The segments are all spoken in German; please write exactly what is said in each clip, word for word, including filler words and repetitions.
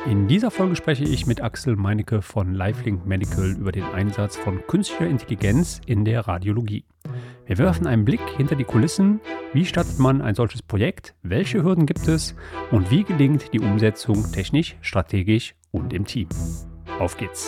In dieser Folge spreche ich mit Axel Meinecke von LifeLink Medical über den Einsatz von künstlicher Intelligenz in der Radiologie. Wir werfen einen Blick hinter die Kulissen. Wie startet man ein solches Projekt? Welche Hürden gibt es? Und wie gelingt die Umsetzung technisch, strategisch und im Team? Auf geht's!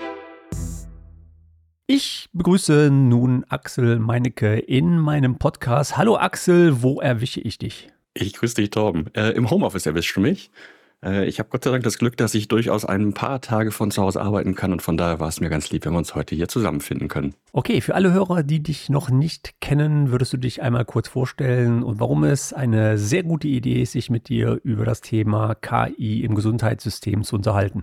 Ich begrüße nun Axel Meinecke in meinem Podcast. Hallo Axel, wo erwische ich dich? Ich grüße dich, Torben. Äh, Im Homeoffice erwischst du mich. Äh, ich habe Gott sei Dank das Glück, dass ich durchaus ein paar Tage von zu Hause arbeiten kann und von daher war es mir ganz lieb, wenn wir uns heute hier zusammenfinden können. Okay, für alle Hörer, die dich noch nicht kennen, würdest du dich einmal kurz vorstellen und warum es eine sehr gute Idee ist, sich mit dir über das Thema K I im Gesundheitssystem zu unterhalten?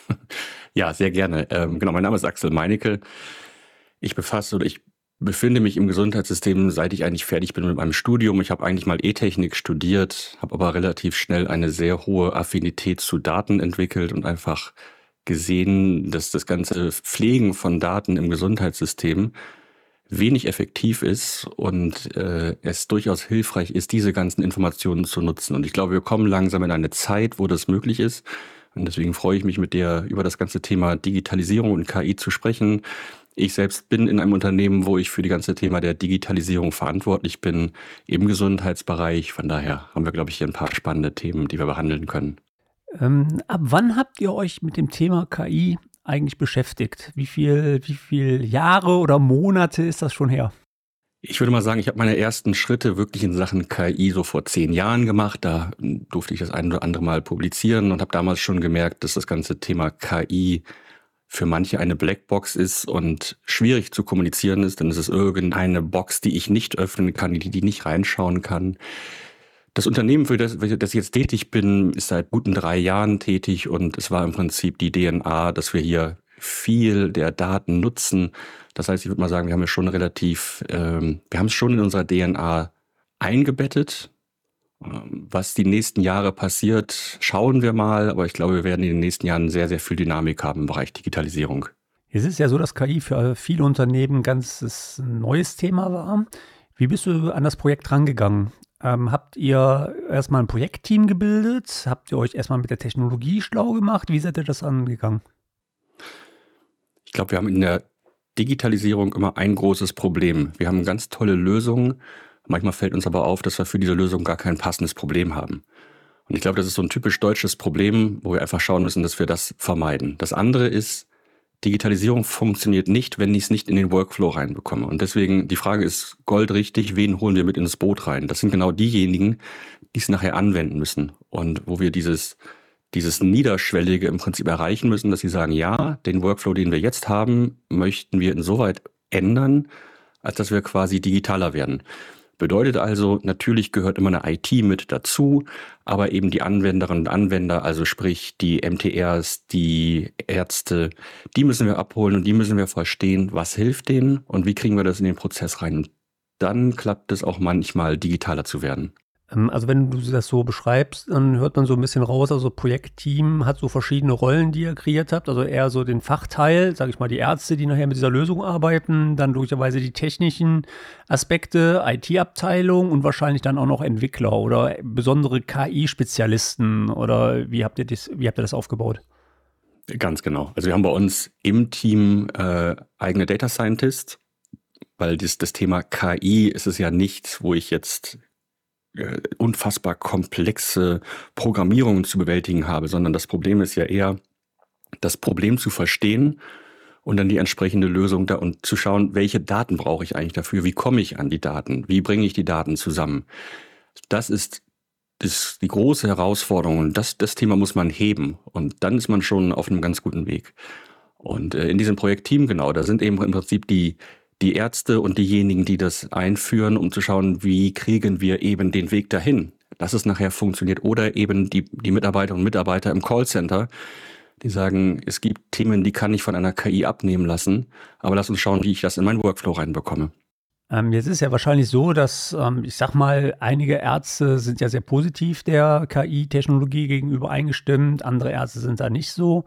Ja, sehr gerne. Ähm, genau, mein Name ist Axel Meinecke. Ich befasse oder ich befinde mich im Gesundheitssystem, seit ich eigentlich fertig bin mit meinem Studium. Ich habe eigentlich mal E-Technik studiert, habe aber relativ schnell eine sehr hohe Affinität zu Daten entwickelt und einfach gesehen, dass das ganze Pflegen von Daten im Gesundheitssystem wenig effektiv ist und äh, es durchaus hilfreich ist, diese ganzen Informationen zu nutzen. Und ich glaube, wir kommen langsam in eine Zeit, wo das möglich ist. Und deswegen freue ich mich, mit dir über das ganze Thema Digitalisierung und K I zu sprechen. Ich selbst bin in einem Unternehmen, wo ich für die ganze Thema der Digitalisierung verantwortlich bin, im Gesundheitsbereich. Von daher haben wir, glaube ich, hier ein paar spannende Themen, die wir behandeln können. Ähm, ab wann habt ihr euch mit dem Thema K I eigentlich beschäftigt? Wie viel, wie viel Jahre oder Monate ist das schon her? Ich würde mal sagen, ich habe meine ersten Schritte wirklich in Sachen K I so vor zehn Jahren gemacht. Da durfte ich das ein oder andere Mal publizieren und habe damals schon gemerkt, dass das ganze Thema K I für manche eine Blackbox ist und schwierig zu kommunizieren ist, denn es ist irgendeine Box, die ich nicht öffnen kann, die die nicht reinschauen kann. Das Unternehmen, für das, für das ich jetzt tätig bin, ist seit guten drei Jahren tätig und es war im Prinzip die D N A, dass wir hier viel der Daten nutzen. Das heißt, ich würde mal sagen, wir haben es schon relativ, ähm, wir haben es schon in unserer D N A eingebettet. Was die nächsten Jahre passiert, schauen wir mal. Aber ich glaube, wir werden in den nächsten Jahren sehr, sehr viel Dynamik haben im Bereich Digitalisierung. Es ist ja so, dass K I für viele Unternehmen ein ganz neues Thema war. Wie bist du an das Projekt rangegangen? Ähm, habt ihr erstmal ein Projektteam gebildet? Habt ihr euch erstmal mit der Technologie schlau gemacht? Wie seid ihr das angegangen? Ich glaube, wir haben in der Digitalisierung immer ein großes Problem. Wir haben ganz tolle Lösungen. Manchmal fällt uns aber auf, dass wir für diese Lösung gar kein passendes Problem haben. Und ich glaube, das ist so ein typisch deutsches Problem, wo wir einfach schauen müssen, dass wir das vermeiden. Das andere ist, Digitalisierung funktioniert nicht, wenn ich es nicht in den Workflow reinbekomme. Und deswegen, die Frage ist goldrichtig, wen holen wir mit ins Boot rein? Das sind genau diejenigen, die es nachher anwenden müssen. Und wo wir dieses, dieses Niederschwellige im Prinzip erreichen müssen, dass sie sagen, ja, den Workflow, den wir jetzt haben, möchten wir insoweit ändern, als dass wir quasi digitaler werden. Bedeutet also, natürlich gehört immer eine I T mit dazu, aber eben die Anwenderinnen und Anwender, also sprich die M T Rs, die Ärzte, die müssen wir abholen und die müssen wir verstehen, was hilft denen und wie kriegen wir das in den Prozess rein. Und dann klappt es auch manchmal, digitaler zu werden. Also wenn du das so beschreibst, dann hört man so ein bisschen raus, also Projektteam hat so verschiedene Rollen, die ihr kreiert habt, also eher so den Fachteil, sage ich mal, die Ärzte, die nachher mit dieser Lösung arbeiten, dann logischerweise die technischen Aspekte, I T-Abteilung und wahrscheinlich dann auch noch Entwickler oder besondere K I-Spezialisten oder wie habt ihr das, wie habt ihr das aufgebaut? Ganz genau. Also wir haben bei uns im Team äh, eigene Data Scientists, weil das, das Thema K I ist es ja nichts, wo ich jetzt unfassbar komplexe Programmierungen zu bewältigen habe, sondern das Problem ist ja eher, das Problem zu verstehen und dann die entsprechende Lösung da und zu schauen, welche Daten brauche ich eigentlich dafür, wie komme ich an die Daten, wie bringe ich die Daten zusammen. Das ist, ist die große Herausforderung und das, das Thema muss man heben und dann ist man schon auf einem ganz guten Weg. Und äh, in diesem Projektteam, genau, da sind eben im Prinzip die die Ärzte und diejenigen, die das einführen, um zu schauen, wie kriegen wir eben den Weg dahin, dass es nachher funktioniert. Oder eben die, die Mitarbeiterinnen und Mitarbeiter im Callcenter, die sagen, es gibt Themen, die kann ich von einer K I abnehmen lassen, aber lass uns schauen, wie ich das in meinen Workflow reinbekomme. Ähm, jetzt ist ja wahrscheinlich so, dass, ähm, ich sag mal, einige Ärzte sind ja sehr positiv der K I-Technologie gegenüber eingestimmt, andere Ärzte sind da nicht so.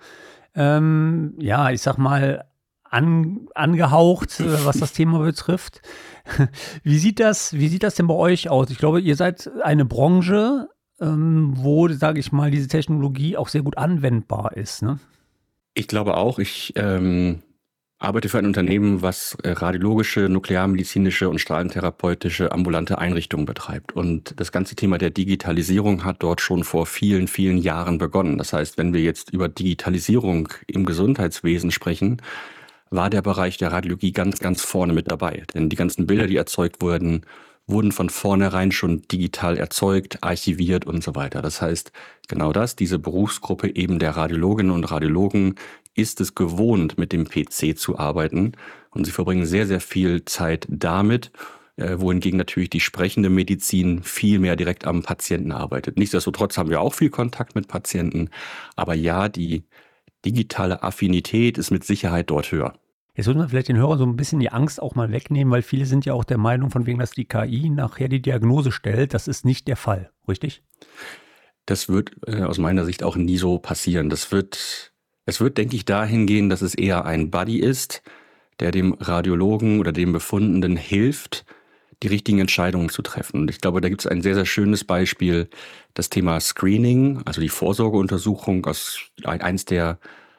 Ähm, ja, ich sag mal, An, angehaucht, äh, was das Thema betrifft. Wie sieht das, wie sieht das denn bei euch aus? Ich glaube, ihr seid eine Branche, ähm, wo, sage ich mal, diese Technologie auch sehr gut anwendbar ist, ne? Ich glaube auch, ich ähm, arbeite für ein Unternehmen, was äh, radiologische, nuklearmedizinische und strahlentherapeutische ambulante Einrichtungen betreibt. Und das ganze Thema der Digitalisierung hat dort schon vor vielen, vielen Jahren begonnen. Das heißt, wenn wir jetzt über Digitalisierung im Gesundheitswesen sprechen, war der Bereich der Radiologie ganz, ganz vorne mit dabei. Denn die ganzen Bilder, die erzeugt wurden, wurden von vornherein schon digital erzeugt, archiviert und so weiter. Das heißt, genau das, diese Berufsgruppe eben der Radiologinnen und Radiologen ist es gewohnt, mit dem P C zu arbeiten. Und sie verbringen sehr, sehr viel Zeit damit, äh, wohingegen natürlich die sprechende Medizin viel mehr direkt am Patienten arbeitet. Nichtsdestotrotz haben wir auch viel Kontakt mit Patienten. Aber ja, die digitale Affinität ist mit Sicherheit dort höher. Jetzt sollte man vielleicht den Hörern so ein bisschen die Angst auch mal wegnehmen, weil viele sind ja auch der Meinung, von wegen, dass die K I nachher die Diagnose stellt. Das ist nicht der Fall, richtig? Das wird äh, aus meiner Sicht auch nie so passieren. Das wird, es wird, denke ich, dahin gehen, dass es eher ein Buddy ist, der dem Radiologen oder dem Befundenden hilft, die richtigen Entscheidungen zu treffen. Und ich glaube, da gibt es ein sehr, sehr schönes Beispiel, das Thema Screening, also die Vorsorgeuntersuchung, als eins der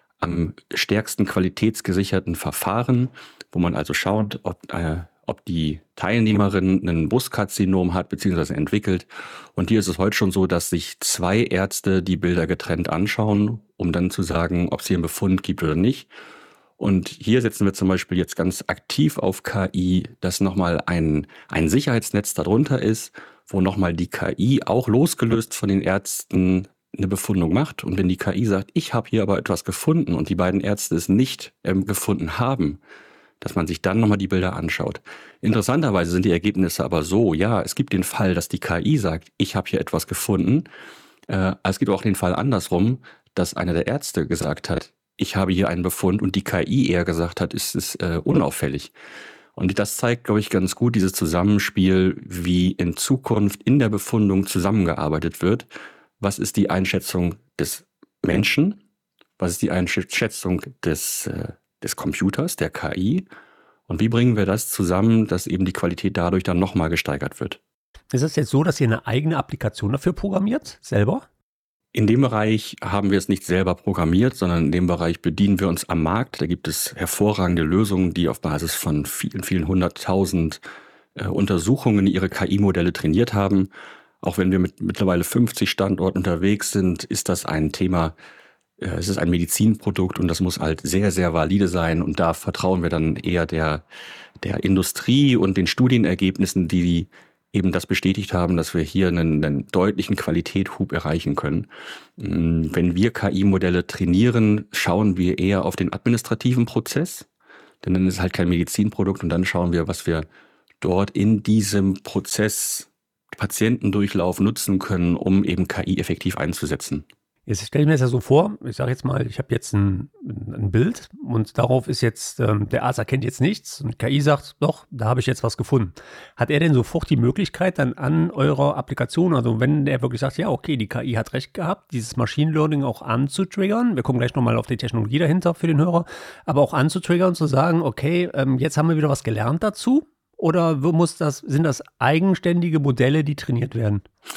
am stärksten qualitätsgesicherten Verfahren, wo man also schaut, ob, äh, ob die Teilnehmerin ein Brustkarzinom hat bzw. entwickelt. Und hier ist es heute schon so, dass sich zwei Ärzte die Bilder getrennt anschauen, um dann zu sagen, ob es hier einen Befund gibt oder nicht. Und hier setzen wir zum Beispiel jetzt ganz aktiv auf K I, dass nochmal ein, ein Sicherheitsnetz darunter ist, wo nochmal die K I auch losgelöst von den Ärzten eine Befundung macht. Und wenn die K I sagt, ich habe hier aber etwas gefunden und die beiden Ärzte es nicht ähm, gefunden haben, dass man sich dann nochmal die Bilder anschaut. Interessanterweise sind die Ergebnisse aber so, ja, es gibt den Fall, dass die K I sagt, ich habe hier etwas gefunden. Äh, es gibt auch den Fall andersrum, dass einer der Ärzte gesagt hat, ich habe hier einen Befund und die K I eher gesagt hat, es ist äh, unauffällig. Und das zeigt, glaube ich, ganz gut dieses Zusammenspiel, wie in Zukunft in der Befundung zusammengearbeitet wird. Was ist die Einschätzung des Menschen? Was ist die Einschätzung des, äh, des Computers, der K I? Und wie bringen wir das zusammen, dass eben die Qualität dadurch dann nochmal gesteigert wird? Ist es jetzt so, dass ihr eine eigene Applikation dafür programmiert, selber? In dem Bereich haben wir es nicht selber programmiert, sondern in dem Bereich bedienen wir uns am Markt. Da gibt es hervorragende Lösungen, die auf Basis von vielen, vielen hunderttausend äh, Untersuchungen ihre K I-Modelle trainiert haben. Auch wenn wir mit mittlerweile fünfzig Standorten unterwegs sind, ist das ein Thema, äh, es ist ein Medizinprodukt und das muss halt sehr, sehr valide sein. Und da vertrauen wir dann eher der, der Industrie und den Studienergebnissen, die eben das bestätigt haben, dass wir hier einen, einen deutlichen Qualitätshub erreichen können. Wenn wir K I-Modelle trainieren, schauen wir eher auf den administrativen Prozess, denn dann ist es halt kein Medizinprodukt und dann schauen wir, was wir dort in diesem Prozess Patientendurchlauf nutzen können, um eben K I effektiv einzusetzen. Jetzt stelle ich mir das ja so vor, ich sage jetzt mal, ich habe jetzt ein, ein Bild und darauf ist jetzt, ähm, der Arzt erkennt jetzt nichts und K I sagt, doch, da habe ich jetzt was gefunden. Hat er denn sofort die Möglichkeit dann an eurer Applikation, also wenn er wirklich sagt, ja okay, die K I hat recht gehabt, dieses Machine Learning auch anzutriggern, wir kommen gleich nochmal auf die Technologie dahinter für den Hörer, aber auch anzutriggern, zu sagen, okay, ähm, jetzt haben wir wieder was gelernt dazu oder muss das, sind das eigenständige Modelle, die trainiert werden?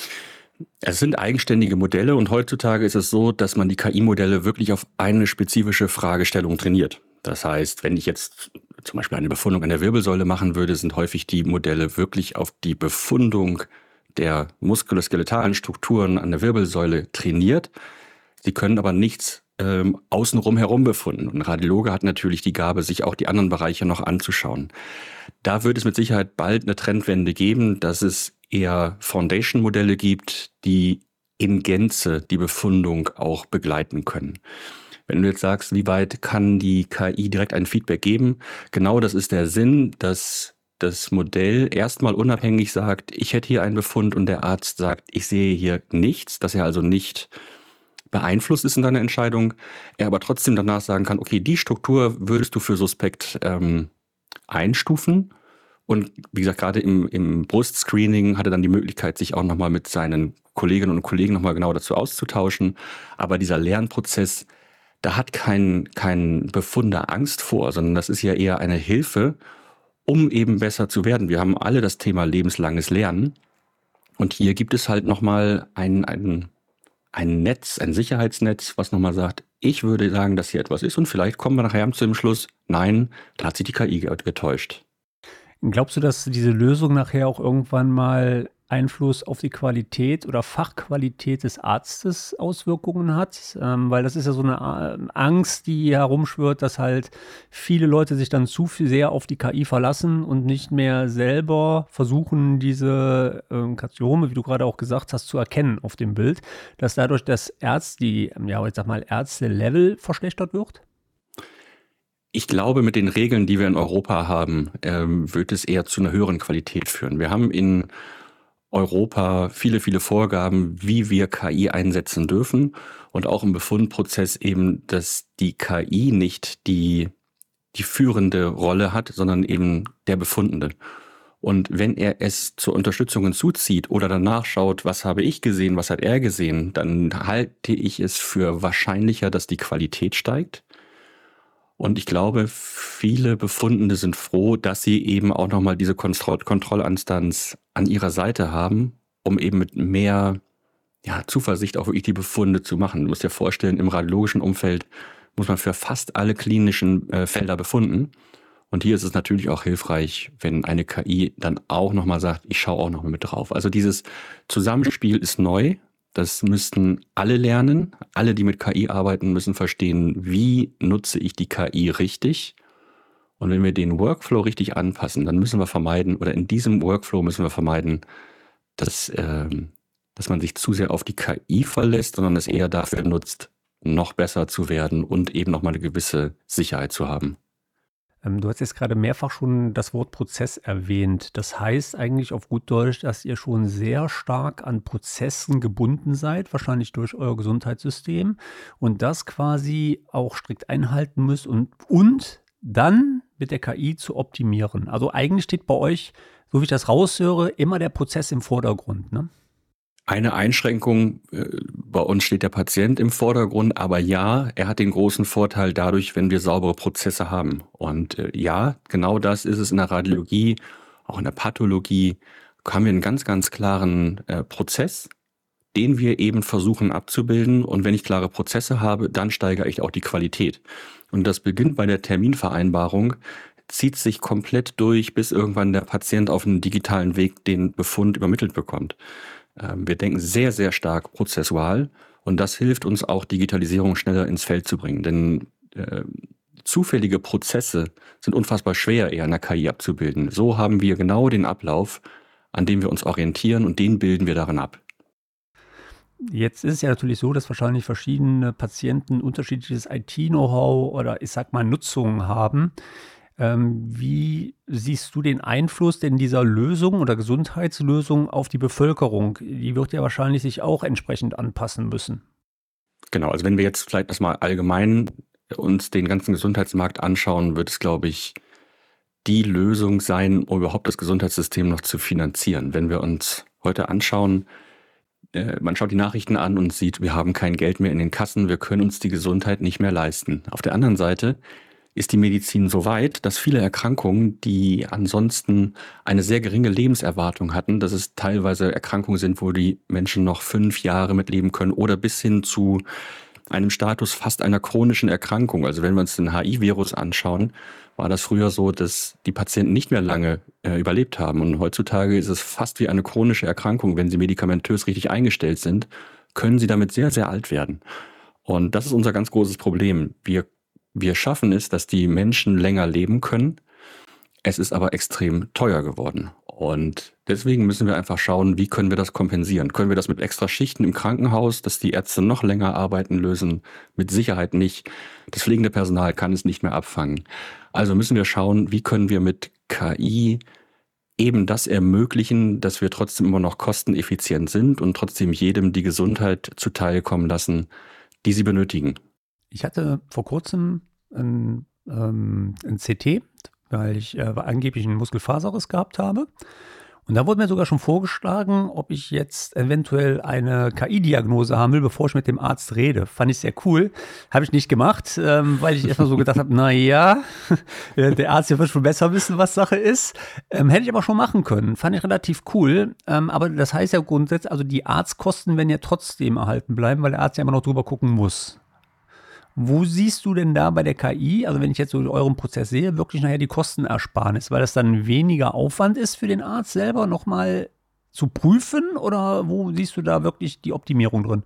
Es sind eigenständige Modelle und heutzutage ist es so, dass man die K I-Modelle wirklich auf eine spezifische Fragestellung trainiert. Das heißt, wenn ich jetzt zum Beispiel eine Befundung an der Wirbelsäule machen würde, sind häufig die Modelle wirklich auf die Befundung der muskuloskeletalen Strukturen an der Wirbelsäule trainiert. Sie können aber nichts ähm, außenrum herum befunden. Und ein Radiologe hat natürlich die Gabe, sich auch die anderen Bereiche noch anzuschauen. Da wird es mit Sicherheit bald eine Trendwende geben, dass es eher Foundation-Modelle gibt, die in Gänze die Befundung auch begleiten können. Wenn du jetzt sagst, wie weit kann die K I direkt ein Feedback geben? Genau das ist der Sinn, dass das Modell erstmal unabhängig sagt, ich hätte hier einen Befund und der Arzt sagt, ich sehe hier nichts, dass er also nicht beeinflusst ist in deiner Entscheidung, er aber trotzdem danach sagen kann, okay, die Struktur würdest du für suspekt ähm, einstufen. Und wie gesagt, gerade im, im Brustscreening hat er dann die Möglichkeit, sich auch nochmal mit seinen Kolleginnen und Kollegen nochmal genau dazu auszutauschen. Aber dieser Lernprozess, da hat kein, kein Befunder Angst vor, sondern das ist ja eher eine Hilfe, um eben besser zu werden. Wir haben alle das Thema lebenslanges Lernen. Und hier gibt es halt nochmal ein, ein, ein Netz, ein Sicherheitsnetz, was nochmal sagt, ich würde sagen, dass hier etwas ist und vielleicht kommen wir nachher zu dem Schluss, nein, da hat sich die K I getäuscht. Glaubst du, dass diese Lösung nachher auch irgendwann mal Einfluss auf die Qualität oder Fachqualität des Arztes Auswirkungen hat? Ähm, weil das ist ja so eine A- Angst, die herumschwirrt, dass halt viele Leute sich dann zu viel sehr auf die K I verlassen und nicht mehr selber versuchen, diese ähm, Karzinome, wie du gerade auch gesagt hast, zu erkennen auf dem Bild, dass dadurch das Ärzt, die, ja, ich sag mal, Ärzte-Level verschlechtert wird? Ich glaube, mit den Regeln, die wir in Europa haben, ähm, wird es eher zu einer höheren Qualität führen. Wir haben in Europa viele, viele Vorgaben, wie wir K I einsetzen dürfen und auch im Befundprozess eben, dass die K I nicht die, die führende Rolle hat, sondern eben der Befundende. Und wenn er es zur Unterstützung hinzuzieht oder danach schaut, was habe ich gesehen, was hat er gesehen, dann halte ich es für wahrscheinlicher, dass die Qualität steigt. Und ich glaube, viele Befundende sind froh, dass sie eben auch nochmal diese Kontroll- Kontrollinstanz an ihrer Seite haben, um eben mit mehr ja, Zuversicht auch wirklich die Befunde zu machen. Du musst dir vorstellen, im radiologischen Umfeld muss man für fast alle klinischen äh, Felder befunden. Und hier ist es natürlich auch hilfreich, wenn eine K I dann auch nochmal sagt, ich schaue auch nochmal mit drauf. Also dieses Zusammenspiel ist neu. Das müssten alle lernen. Alle, die mit K I arbeiten, müssen verstehen, wie nutze ich die K I richtig. Und wenn wir den Workflow richtig anpassen, dann müssen wir vermeiden, oder in diesem Workflow müssen wir vermeiden, dass, ähm, dass man sich zu sehr auf die K I verlässt, sondern es eher dafür nutzt, noch besser zu werden und eben nochmal eine gewisse Sicherheit zu haben. Ähm, du hast jetzt gerade mehrfach schon das Wort Prozess erwähnt. Das heißt eigentlich auf gut Deutsch, dass ihr schon sehr stark an Prozessen gebunden seid, wahrscheinlich durch euer Gesundheitssystem und das quasi auch strikt einhalten müsst und, und dann mit der K I zu optimieren. Also eigentlich steht bei euch, so wie ich das raushöre, immer der Prozess im Vordergrund, ne? Eine Einschränkung, äh, bei uns steht der Patient im Vordergrund, aber ja, er hat den großen Vorteil dadurch, wenn wir saubere Prozesse haben. Und äh, ja, genau das ist es in der Radiologie, auch in der Pathologie, haben wir einen ganz, ganz klaren äh, Prozess, den wir eben versuchen abzubilden. Und wenn ich klare Prozesse habe, dann steigere ich auch die Qualität. Und das beginnt bei der Terminvereinbarung, zieht sich komplett durch, bis irgendwann der Patient auf einem digitalen Weg den Befund übermittelt bekommt. Wir denken sehr, sehr stark prozessual und das hilft uns auch, Digitalisierung schneller ins Feld zu bringen. Denn äh, zufällige Prozesse sind unfassbar schwer eher in der K I abzubilden. So haben wir genau den Ablauf, an dem wir uns orientieren und den bilden wir darin ab. Jetzt ist es ja natürlich so, dass wahrscheinlich verschiedene Patienten unterschiedliches I T-Know-how oder ich sag mal Nutzungen haben. Ähm, wie siehst du den Einfluss denn dieser Lösung oder Gesundheitslösung auf die Bevölkerung? Die wird ja wahrscheinlich sich auch entsprechend anpassen müssen. Genau, also wenn wir jetzt vielleicht erstmal allgemein uns den ganzen Gesundheitsmarkt anschauen, wird es, glaube ich, die Lösung sein, um überhaupt das Gesundheitssystem noch zu finanzieren. Wenn wir uns heute anschauen, äh, man schaut die Nachrichten an und sieht, wir haben kein Geld mehr in den Kassen, wir können uns die Gesundheit nicht mehr leisten. Auf der anderen Seite ist die Medizin so weit, dass viele Erkrankungen, die ansonsten eine sehr geringe Lebenserwartung hatten, dass es teilweise Erkrankungen sind, wo die Menschen noch fünf Jahre mitleben können oder bis hin zu einem Status fast einer chronischen Erkrankung. Also wenn wir uns den H I-Virus anschauen, war das früher so, dass die Patienten nicht mehr lange äh, überlebt haben. Und heutzutage ist es fast wie eine chronische Erkrankung. Wenn sie medikamentös richtig eingestellt sind, können sie damit sehr, sehr alt werden. Und das ist unser ganz großes Problem. Wir Wir schaffen es, dass die Menschen länger leben können. Es ist aber extrem teuer geworden. Und deswegen müssen wir einfach schauen, wie können wir das kompensieren? Können wir das mit extra Schichten im Krankenhaus, dass die Ärzte noch länger arbeiten, lösen? Mit Sicherheit nicht. Das pflegende Personal kann es nicht mehr abfangen. Also müssen wir schauen, wie können wir mit K I eben das ermöglichen, dass wir trotzdem immer noch kosteneffizient sind und trotzdem jedem die Gesundheit zuteilkommen lassen, die sie benötigen. Ich hatte vor kurzem ein, ähm, ein C T, weil ich äh, angeblich einen Muskelfaserriss gehabt habe. Und da wurde mir sogar schon vorgeschlagen, ob ich jetzt eventuell eine K I-Diagnose haben will, bevor ich mit dem Arzt rede. Fand ich sehr cool. Habe ich nicht gemacht, ähm, weil ich erstmal so gedacht habe, na ja, der Arzt hier wird schon besser wissen, was Sache ist. Ähm, hätte ich aber schon machen können. Fand ich relativ cool. Ähm, aber das heißt ja grundsätzlich, also die Arztkosten werden ja trotzdem erhalten bleiben, weil der Arzt ja immer noch drüber gucken muss. Wo siehst du denn da bei der K I, also wenn ich jetzt so euren Prozess sehe, wirklich nachher die Kostenersparnis, weil das dann weniger Aufwand ist für den Arzt selber nochmal zu prüfen, oder wo siehst du da wirklich die Optimierung drin?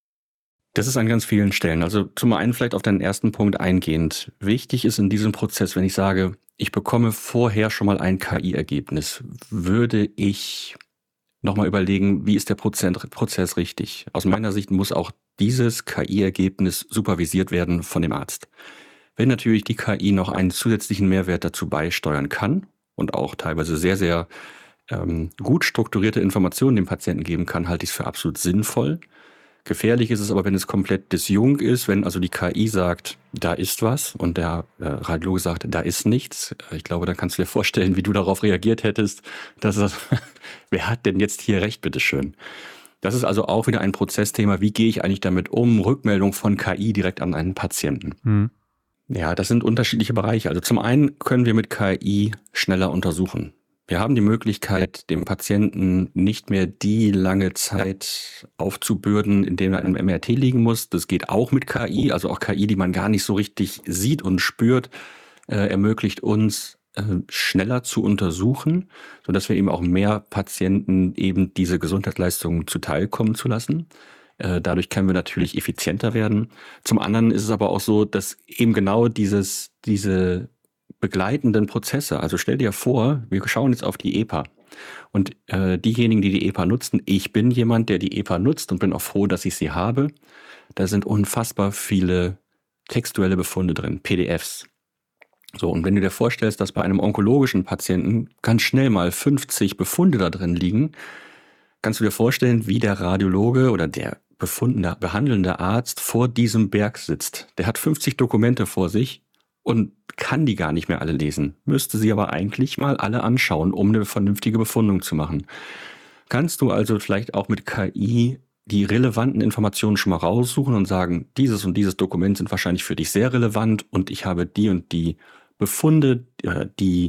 Das ist an ganz vielen Stellen. Also zum einen vielleicht auf deinen ersten Punkt eingehend. Wichtig ist in diesem Prozess, wenn ich sage, ich bekomme vorher schon mal ein K I-Ergebnis, würde ich nochmal überlegen, wie ist der Prozess richtig? Aus meiner Sicht muss auch dieses K I-Ergebnis supervisiert werden von dem Arzt. Wenn natürlich die K I noch einen zusätzlichen Mehrwert dazu beisteuern kann und auch teilweise sehr, sehr ähm, gut strukturierte Informationen dem Patienten geben kann, halte ich es für absolut sinnvoll. Gefährlich ist es aber, wenn es komplett disjunkt ist, wenn also die K I sagt, da ist was und der äh, Radiologe sagt, da ist nichts. Ich glaube, da kannst du dir vorstellen, wie du darauf reagiert hättest. Dass das, wer hat denn jetzt hier recht, bitteschön? Das ist also auch wieder ein Prozessthema. Wie gehe ich eigentlich damit um? Rückmeldung von K I direkt an einen Patienten. Hm. Ja, das sind unterschiedliche Bereiche. Also zum einen können wir mit K I schneller untersuchen. Wir haben die Möglichkeit, dem Patienten nicht mehr die lange Zeit aufzubürden, in dem er in einem M R T liegen muss. Das geht auch mit K I, also auch K I, die man gar nicht so richtig sieht und spürt, äh, ermöglicht uns, äh, schneller zu untersuchen, sodass wir eben auch mehr Patienten eben diese Gesundheitsleistungen zuteilkommen zu lassen. Äh, dadurch können wir natürlich effizienter werden. Zum anderen ist es aber auch so, dass eben genau dieses, diese begleitenden Prozesse. Also stell dir vor, wir schauen jetzt auf die E P A und äh, diejenigen, die die E P A nutzen, ich bin jemand, der die E P A nutzt und bin auch froh, dass ich sie habe. Da sind unfassbar viele textuelle Befunde drin, P D Fs. So, und wenn du dir vorstellst, dass bei einem onkologischen Patienten ganz schnell mal fünfzig Befunde da drin liegen, kannst du dir vorstellen, wie der Radiologe oder der befundende, behandelnde Arzt vor diesem Berg sitzt. Der hat fünfzig Dokumente vor sich und kann die gar nicht mehr alle lesen, müsste sie aber eigentlich mal alle anschauen, um eine vernünftige Befundung zu machen. Kannst du also vielleicht auch mit K I die relevanten Informationen schon mal raussuchen und sagen, dieses und dieses Dokument sind wahrscheinlich für dich sehr relevant und ich habe die und die Befunde, die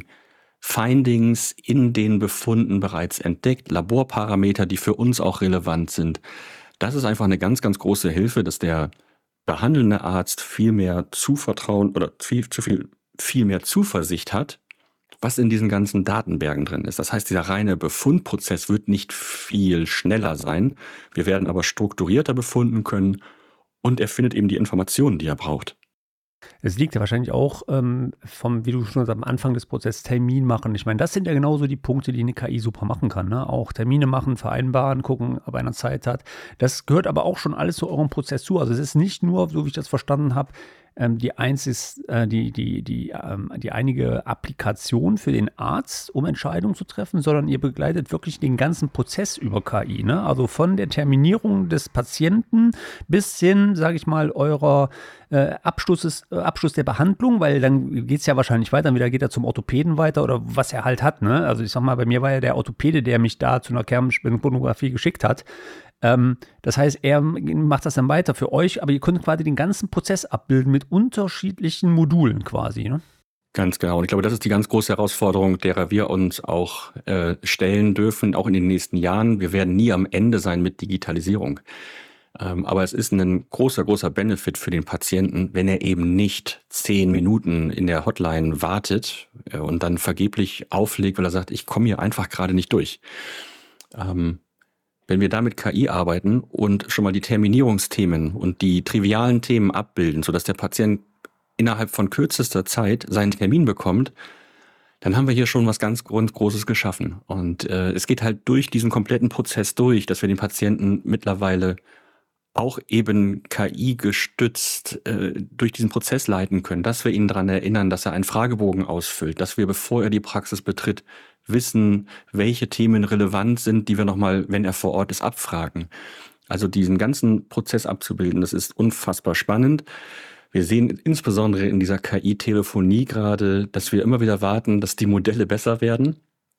Findings in den Befunden bereits entdeckt, Laborparameter, die für uns auch relevant sind. Das ist einfach eine ganz, ganz große Hilfe, dass der behandelnde Arzt viel mehr Zuvertrauen oder viel, zu viel, viel mehr Zuversicht hat, was in diesen ganzen Datenbergen drin ist. Das heißt, dieser reine Befundprozess wird nicht viel schneller sein. Wir werden aber strukturierter befunden können und er findet eben die Informationen, die er braucht. Es liegt ja wahrscheinlich auch ähm, vom, wie du schon am Anfang des Prozesses, Termin machen. Ich meine, das sind ja genauso die Punkte, die eine K I super machen kann. Ne? Auch Termine machen, vereinbaren, gucken, ob einer Zeit hat. Das gehört aber auch schon alles zu eurem Prozess zu. Also es ist nicht nur, so wie ich das verstanden habe, ähm, die eins ist äh, die, die, die, ähm, die einige Applikation für den Arzt, um Entscheidungen zu treffen, sondern ihr begleitet wirklich den ganzen Prozess über K I. Ne? Also von der Terminierung des Patienten bis hin, sage ich mal, eurer äh, Abschlusses, äh, Abschluss der Behandlung, weil dann geht es ja wahrscheinlich weiter, wieder geht er zum Orthopäden weiter oder was er halt hat. Ne? Also ich sag mal, bei mir war ja der Orthopäde, der mich da zu einer Kernspintomographie geschickt hat. Ähm, das heißt, er macht das dann weiter für euch, aber ihr könnt quasi den ganzen Prozess abbilden mit unterschiedlichen Modulen quasi, ne? Ganz genau. Und ich glaube, das ist die ganz große Herausforderung, derer wir uns auch äh, stellen dürfen, auch in den nächsten Jahren. Wir werden nie am Ende sein mit Digitalisierung. Ähm, aber es ist ein großer, großer Benefit für den Patienten, wenn er eben nicht zehn Minuten in der Hotline wartet äh, und dann vergeblich auflegt, weil er sagt, ich komme hier einfach gerade nicht durch. Ähm, Wenn wir da mit K I arbeiten und schon mal die Terminierungsthemen und die trivialen Themen abbilden, sodass der Patient innerhalb von kürzester Zeit seinen Termin bekommt, dann haben wir hier schon was ganz Großes geschaffen. Und äh, es geht halt durch diesen kompletten Prozess durch, dass wir den Patienten mittlerweile auch eben K I-gestützt äh, durch diesen Prozess leiten können, dass wir ihn daran erinnern, dass er einen Fragebogen ausfüllt, dass wir, bevor er die Praxis betritt, wissen, welche Themen relevant sind, die wir nochmal, wenn er vor Ort ist, abfragen. Also diesen ganzen Prozess abzubilden, das ist unfassbar spannend. Wir sehen insbesondere in dieser K I-Telefonie gerade, dass wir immer wieder warten, dass die Modelle besser werden.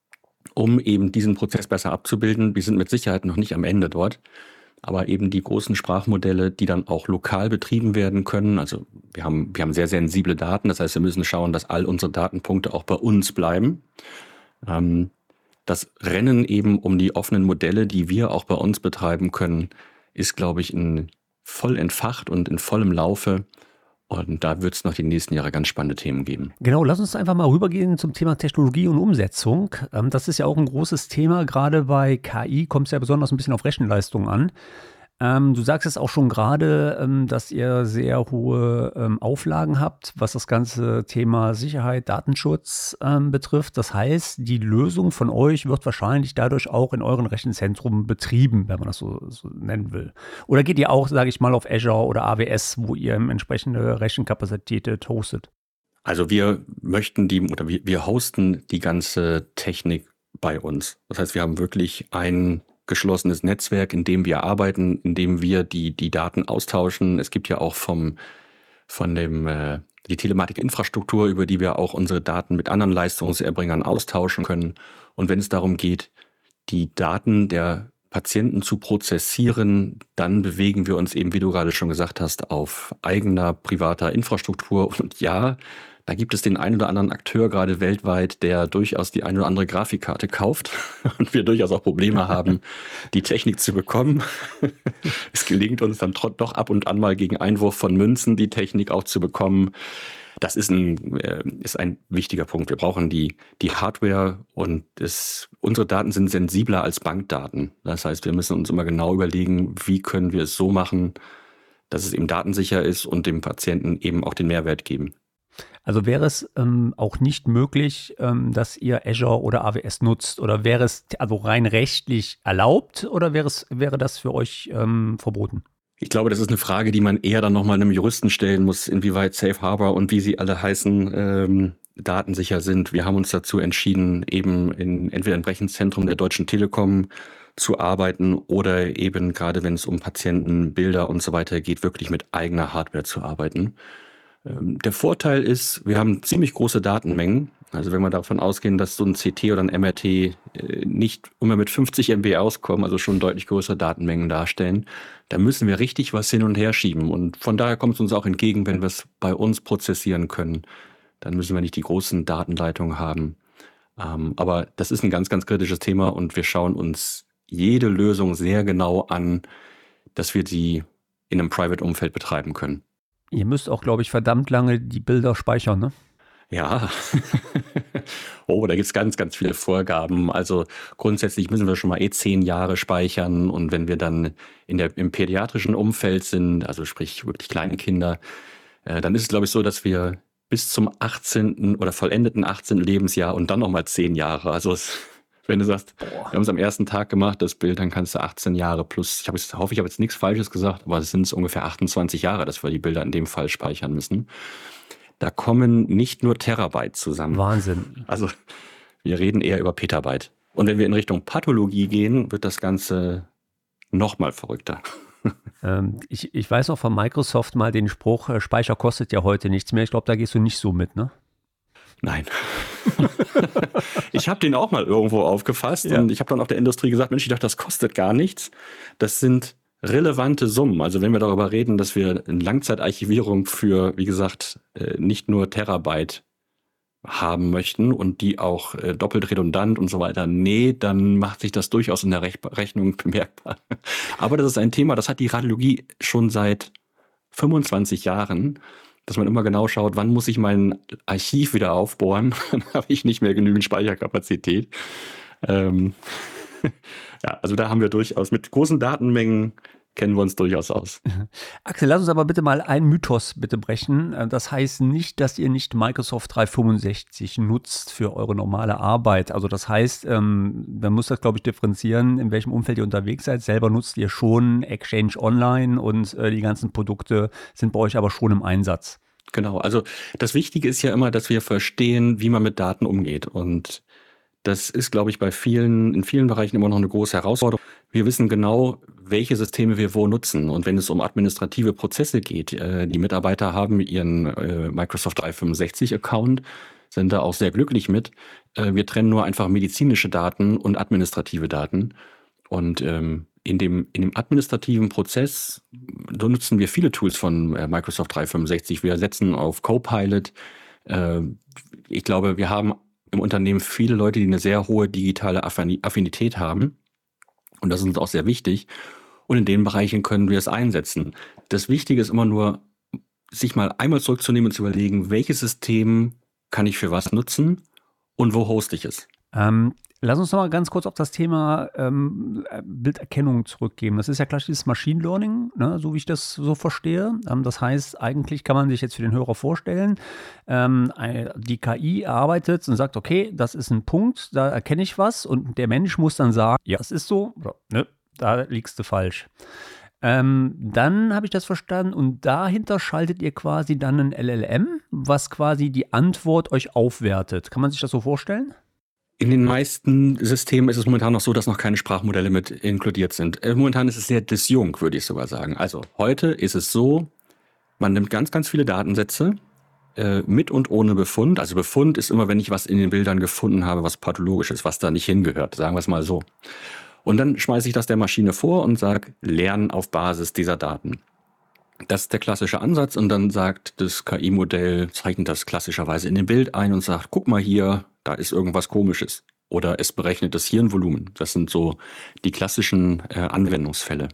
um eben diesen Prozess besser abzubilden. Wir sind mit Sicherheit noch nicht am Ende dort, aber eben die großen Sprachmodelle, die dann auch lokal betrieben werden können. Also wir haben, wir haben sehr sensible Daten, das heißt, wir müssen schauen, dass all unsere Datenpunkte auch bei uns bleiben. Ähm, das Rennen eben um die offenen Modelle, die wir auch bei uns betreiben können, ist, glaube ich, in, voll entfacht und in vollem Laufe. Und da wird es noch die nächsten Jahre ganz spannende Themen geben. Genau, lass uns einfach mal rübergehen zum Thema Technologie und Umsetzung. Ähm, das ist ja auch ein großes Thema, gerade bei K I kommt es ja besonders ein bisschen auf Rechenleistung an. Ähm, du sagst es auch schon gerade, ähm, dass ihr sehr hohe ähm, Auflagen habt, was das ganze Thema Sicherheit, Datenschutz ähm, betrifft. Das heißt, die Lösung von euch wird wahrscheinlich dadurch auch in euren Rechenzentrum betrieben, wenn man das so, so nennen will. Oder geht ihr auch, sage ich mal, auf Azure oder A W S, wo ihr entsprechende Rechenkapazität hostet? Also wir möchten die, oder wir, wir hosten die ganze Technik bei uns. Das heißt, wir haben wirklich ein geschlossenes Netzwerk, in dem wir arbeiten, in dem wir die, die Daten austauschen. Es gibt ja auch vom, von dem, äh, die Telematikinfrastruktur, über die wir auch unsere Daten mit anderen Leistungserbringern austauschen können. Und wenn es darum geht, die Daten der Patienten zu prozessieren, dann bewegen wir uns eben, wie du gerade schon gesagt hast, auf eigener privater Infrastruktur. Und ja, da gibt es den einen oder anderen Akteur gerade weltweit, der durchaus die eine oder andere Grafikkarte kauft und wir durchaus auch Probleme haben, die Technik zu bekommen. Es gelingt uns dann doch ab und an mal gegen Einwurf von Münzen, die Technik auch zu bekommen. Das ist ein, äh, ist ein wichtiger Punkt. Wir brauchen die, die Hardware und es, unsere Daten sind sensibler als Bankdaten. Das heißt, wir müssen uns immer genau überlegen, wie können wir es so machen, dass es eben datensicher ist und dem Patienten eben auch den Mehrwert geben. Also wäre es ähm, auch nicht möglich, ähm, dass ihr Azure oder A W S nutzt? Oder wäre es also rein rechtlich erlaubt oder wäre es, wäre das für euch ähm, verboten? Ich glaube, das ist eine Frage, die man eher dann nochmal einem Juristen stellen muss, inwieweit Safe Harbor und wie sie alle heißen, ähm, datensicher sind. Wir haben uns dazu entschieden, eben in entweder im Rechenzentrum der Deutschen Telekom zu arbeiten oder eben gerade wenn es um Patienten, Bilder und so weiter geht, wirklich mit eigener Hardware zu arbeiten. Der Vorteil ist, wir haben ziemlich große Datenmengen. Also wenn wir davon ausgehen, dass so ein C T oder ein M R T nicht immer mit fünfzig Megabyte auskommen, also schon deutlich größere Datenmengen darstellen, dann müssen wir richtig was hin und her schieben. Und von daher kommt es uns auch entgegen, wenn wir es bei uns prozessieren können. Dann müssen wir nicht die großen Datenleitungen haben. Aber das ist ein ganz, ganz kritisches Thema und wir schauen uns jede Lösung sehr genau an, dass wir sie in einem Private-Umfeld betreiben können. Ihr müsst auch, glaube ich, verdammt lange die Bilder speichern, ne? Ja, oh, da gibt es ganz, ganz viele Vorgaben. Also grundsätzlich müssen wir schon mal eh zehn Jahre speichern. Und wenn wir dann in der, im pädiatrischen Umfeld sind, also sprich wirklich kleine Kinder, äh, dann ist es, glaube ich, so, dass wir bis zum achtzehnten oder vollendeten achtzehnten Lebensjahr und dann nochmal zehn Jahre. Also es, wenn du sagst, Boah. wir haben es am ersten Tag gemacht, das Bild, dann kannst du achtzehn Jahre plus, ich, hab jetzt, hoffe, ich habe jetzt nichts Falsches gesagt, aber es sind ungefähr achtundzwanzig Jahre, dass wir die Bilder in dem Fall speichern müssen. Da kommen nicht nur Terabyte zusammen. Wahnsinn. Also wir reden eher über Petabyte. Und wenn wir in Richtung Pathologie gehen, wird das Ganze noch mal verrückter. Ähm, ich, ich weiß noch von Microsoft mal den Spruch, äh, Speicher kostet ja heute nichts mehr. Ich glaube, da gehst du nicht so mit, ne? Nein. Ich habe den auch mal irgendwo aufgefasst ja. und ich habe dann auch der Industrie gesagt, Mensch, ich dachte, das kostet gar nichts. Das sind relevante Summen. Also wenn wir darüber reden, dass wir eine Langzeitarchivierung für, wie gesagt, nicht nur Terabyte haben möchten und die auch doppelt redundant und so weiter, nee, dann macht sich das durchaus in der Rechnung bemerkbar. Aber das ist ein Thema, das hat die Radiologie schon seit fünfundzwanzig Jahren, dass man immer genau schaut, wann muss ich mein Archiv wieder aufbohren, dann habe ich nicht mehr genügend Speicherkapazität. Ähm, ja, also da haben wir durchaus, mit großen Datenmengen kennen wir uns durchaus aus. Axel, lass uns aber bitte mal einen Mythos bitte brechen. Das heißt nicht, dass ihr nicht Microsoft dreihundertfünfundsechzig nutzt für eure normale Arbeit. Also das heißt, ähm, man muss das, glaube ich, differenzieren, in welchem Umfeld ihr unterwegs seid. Selber nutzt ihr schon Exchange Online und äh, die ganzen Produkte sind bei euch aber schon im Einsatz. Genau, also das Wichtige ist ja immer, dass wir verstehen, wie man mit Daten umgeht. Und das ist, glaube ich, bei vielen, in vielen Bereichen immer noch eine große Herausforderung. Wir wissen genau, welche Systeme wir wo nutzen. Und wenn es um administrative Prozesse geht, äh, die Mitarbeiter haben ihren äh, Microsoft dreihundertfünfundsechzig Account, sind da auch sehr glücklich mit. Äh, wir trennen nur einfach medizinische Daten und administrative Daten. Und ähm, in dem, in dem administrativen Prozess so nutzen wir viele Tools von äh, Microsoft dreihundertfünfundsechzig. Wir setzen auf Copilot. Äh, ich glaube, wir haben im Unternehmen viele Leute, die eine sehr hohe digitale Affinität haben. Und das ist uns auch sehr wichtig. Und in den Bereichen können wir es einsetzen. Das Wichtige ist immer nur, sich mal einmal zurückzunehmen und zu überlegen, welches System kann ich für was nutzen und wo hoste ich es. Ähm, lass uns noch mal ganz kurz auf das Thema ähm, Bilderkennung zurückgehen. Das ist ja klassisches Machine Learning, ne, so wie ich das so verstehe. Ähm, das heißt, eigentlich kann man sich jetzt für den Hörer vorstellen, ähm, die K I arbeitet und sagt, okay, das ist ein Punkt, da erkenne ich was und der Mensch muss dann sagen, ja, das ist so, oder, ne, da liegst du falsch. Ähm, dann habe ich das verstanden und dahinter schaltet ihr quasi dann ein L L M, was quasi die Antwort euch aufwertet. Kann man sich das so vorstellen? In den meisten Systemen ist es momentan noch so, dass noch keine Sprachmodelle mit inkludiert sind. Momentan ist es sehr disjunkt, würde ich sogar sagen. Also heute ist es so, man nimmt ganz, ganz viele Datensätze äh, mit und ohne Befund. Also Befund ist immer, wenn ich was in den Bildern gefunden habe, was pathologisch ist, was da nicht hingehört, sagen wir es mal so. Und dann schmeiße ich das der Maschine vor und sage, lernen auf Basis dieser Daten. Das ist der klassische Ansatz und dann sagt das K I-Modell, zeichnet das klassischerweise in dem Bild ein und sagt, guck mal hier, da ist irgendwas Komisches. Oder es berechnet das Hirnvolumen. Das sind so die klassischen äh, Anwendungsfälle.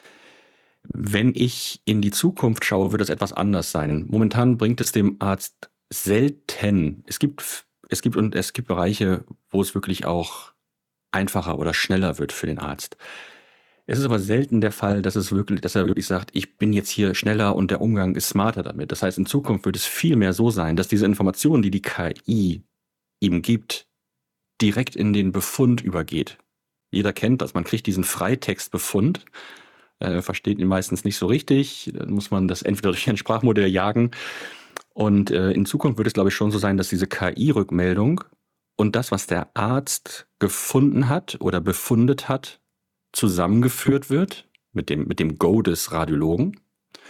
Wenn ich in die Zukunft schaue, wird es etwas anders sein. Momentan bringt es dem Arzt selten, es gibt, es gibt, und es gibt Bereiche, wo es wirklich auch einfacher oder schneller wird für den Arzt. Es ist aber selten der Fall, dass es wirklich, dass er wirklich sagt, ich bin jetzt hier schneller und der Umgang ist smarter damit. Das heißt, in Zukunft wird es viel mehr so sein, dass diese Informationen, die die K I ihm gibt, direkt in den Befund übergeht. Jeder kennt das. Man kriegt diesen Freitextbefund, äh, versteht ihn meistens nicht so richtig. Dann muss man das entweder durch ein Sprachmodell jagen. Und äh, in Zukunft wird es, glaube ich, schon so sein, dass diese K I-Rückmeldung und das, was der Arzt gefunden hat oder befundet hat, zusammengeführt wird mit dem, mit dem Go des Radiologen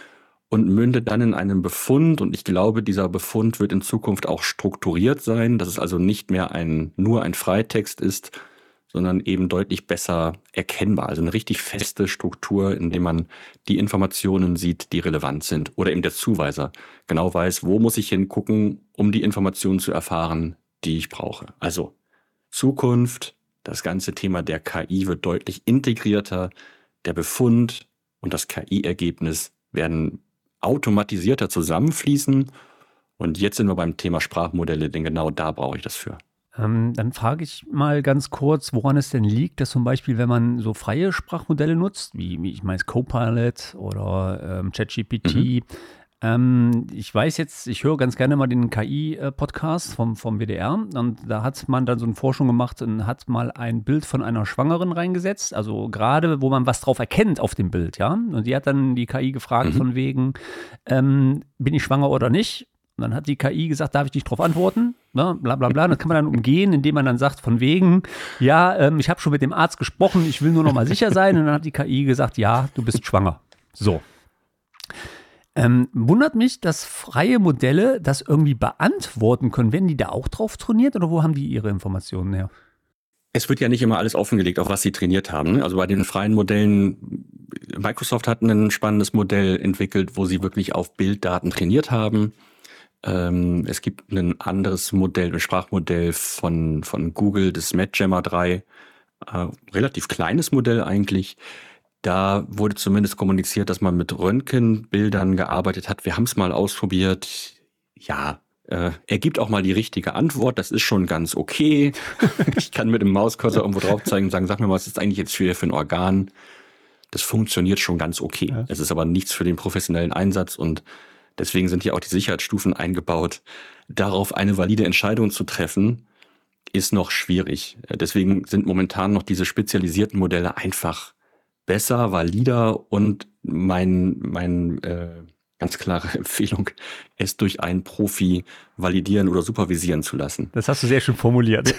und mündet dann in einem Befund. Und ich glaube, dieser Befund wird in Zukunft auch strukturiert sein, dass es also nicht mehr ein, nur ein Freitext ist, sondern eben deutlich besser erkennbar. Also eine richtig feste Struktur, in der man die Informationen sieht, die relevant sind. Oder eben der Zuweiser genau weiß, wo muss ich hingucken, um die Informationen zu erfahren, die ich brauche. Also Zukunft, das ganze Thema der K I wird deutlich integrierter. Der Befund und das K I-Ergebnis werden automatisierter zusammenfließen. Und jetzt sind wir beim Thema Sprachmodelle, denn genau da brauche ich das für. Ähm, dann frage ich mal ganz kurz, woran es denn liegt, dass zum Beispiel, wenn man so freie Sprachmodelle nutzt, wie, wie ich meine Copilot oder ähm, ChatGPT, mhm. Ähm, ich weiß jetzt, ich höre ganz gerne mal den K I-Podcast vom, vom W D R und da hat man dann so eine Forschung gemacht und hat mal ein Bild von einer Schwangeren reingesetzt, also gerade, wo man was drauf erkennt auf dem Bild, ja, und die hat dann die K I gefragt mhm. von wegen, ähm, bin ich schwanger oder nicht? Und dann hat die K I gesagt, darf ich nicht drauf antworten? Ne? Bla bla bla. Das kann man dann umgehen, indem man dann sagt, von wegen, ja, ähm, ich habe schon mit dem Arzt gesprochen, ich will nur noch mal sicher sein. Und dann hat die K I gesagt, ja, du bist schwanger. So. Ähm, wundert mich, dass freie Modelle das irgendwie beantworten können. Werden die da auch drauf trainiert oder wo haben die ihre Informationen her? Es wird ja nicht immer alles offengelegt, auf was sie trainiert haben. Also bei den freien Modellen, Microsoft hat ein spannendes Modell entwickelt, wo sie wirklich auf Bilddaten trainiert haben. Ähm, es gibt ein anderes Modell, ein Sprachmodell von, von Google, das MedJammer drei. Äh, relativ kleines Modell eigentlich. Da wurde zumindest kommuniziert, dass man mit Röntgenbildern gearbeitet hat. Wir haben es mal ausprobiert. Ja, äh, er gibt auch mal die richtige Antwort. Das ist schon ganz okay. Ich kann mit dem Mauscursor irgendwo drauf zeigen und sagen, sag mir mal, was ist eigentlich jetzt für, für ein Organ? Das funktioniert schon ganz okay. Ja. Es ist aber nichts für den professionellen Einsatz und deswegen sind hier auch die Sicherheitsstufen eingebaut. Darauf eine valide Entscheidung zu treffen, ist noch schwierig. Deswegen sind momentan noch diese spezialisierten Modelle einfach besser, valider und mein, mein äh, ganz klare Empfehlung, es durch einen Profi validieren oder supervisieren zu lassen. Das hast du sehr schön formuliert.